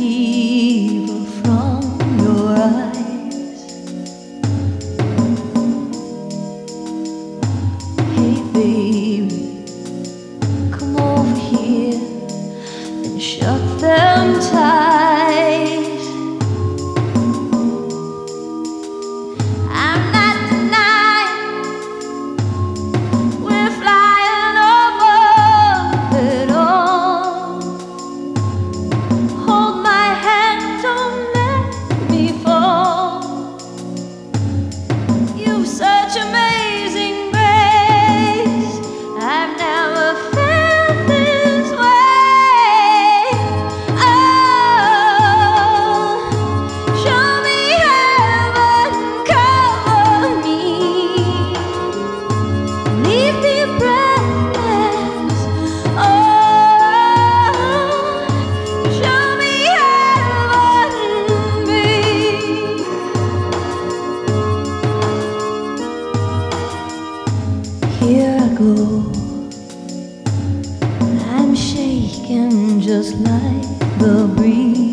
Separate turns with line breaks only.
evil from your eyes. Hey baby, come over here and shut them tight. I'm not denying we're flying above it all. Hold my hand, don't let me fall. You've such amazing grace, I've never felt this way. Oh, show me heaven, cover me, leave me breathless. Oh, show me heaven, babe. Here I go, I'm shaking just like the breeze.